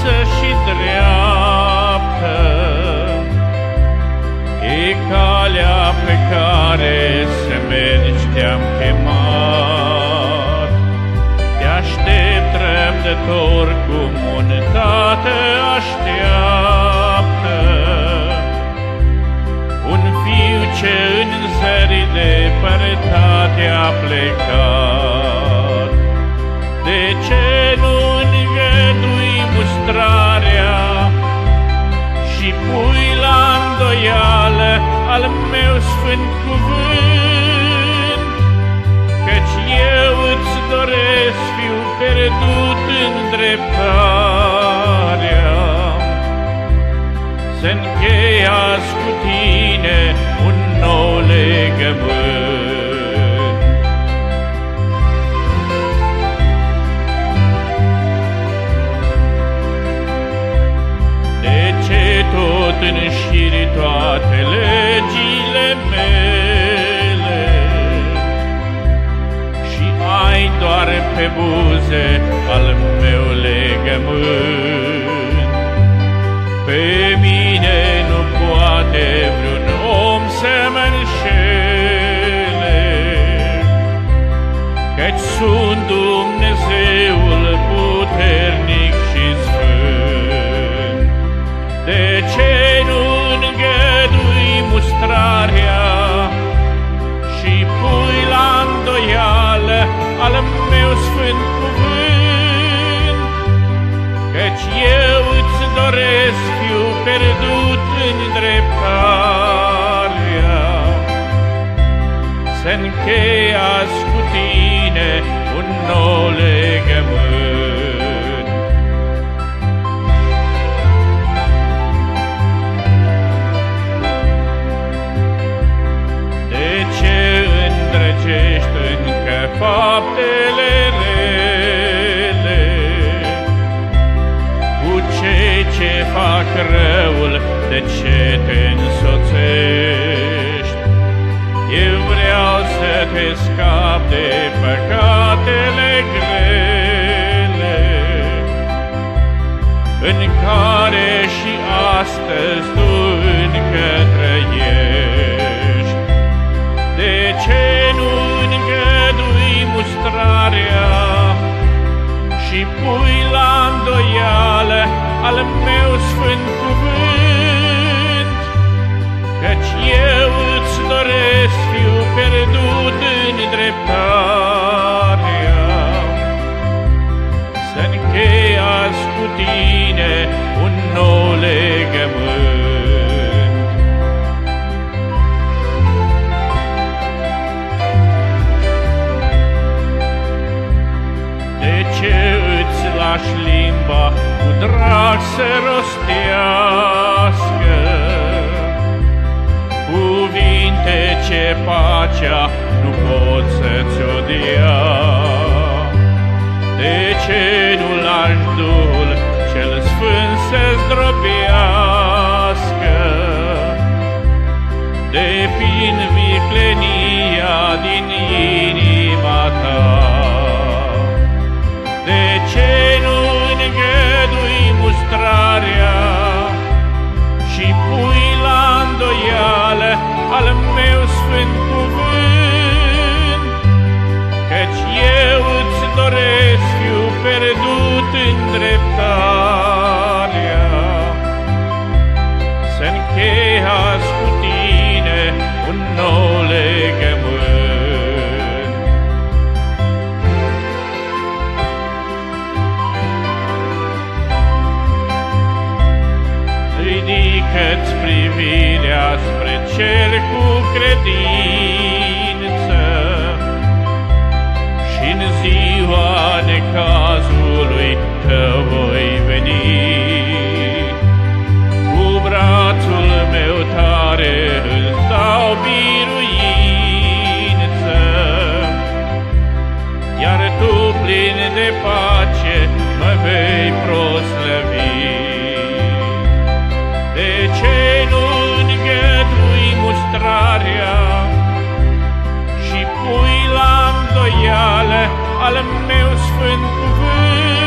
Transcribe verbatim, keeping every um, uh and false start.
întoarsă și dreaptă, e calea pe care să mergi, te-am chemat. Te aștept răbdător cum un tată așteaptă un fiu ce în zări depărtate a plecat. De ce nu îngădui mustrarea și pui la îndoială al meu sfânt cuvânt? Căci eu îți doresc, fiu pierdut în dreptarea, să încheiați cu tine un nou legământ. De ce tot înșiri toate legile mele și ai doar pe buze al meu legământ? Pe mine nu poate vreun om să mă înșele, căci sunt Dumnezeul puternic și sfânt. De ce nu îngădui mustrarea și pui la îndoială al meu sfânt cuvânt? Căci eu îți doresc, fiu pierdut în dreptarea, să încheiați cu tine un nou legământ. De ce îndrăgești încă faptele rele cu cei ce fac răul? De ce te însoțești? Eu vreau să te scap de păcatele grele în care și astăzi tu încă trăiești. De ce nu îngădui mustrarea și pui la îndoială al meu sfânt cuvânt? Căci eu îți doresc, fiu pierdut în dreptarea, să încheiați cu tine un nou legământ. De ce îți lași limba cu drag să rostească cuvinte ce pacea nu pot să-ți-o dea? De ce nu lași Duhul cel Sfânt să-ți zdrobească de prin viclenia din inima ta? De ce nu îngădui mustrarea și pui la îndoială al meu sfânt cuvânt? Căci eu îți doresc, fiu pierdut în dreptarea, să încheiați cu tine un nou legământ. Ridică-ți privirea spre cer cu credință și-n ziua necazului tău voi veni. Cu brațul meu tare îți dau biruință, iar tu plin de pace mă vei proslăvi. De ce nu îngădui mustrarea și pui la îndoială al meu sfânt cuvânt?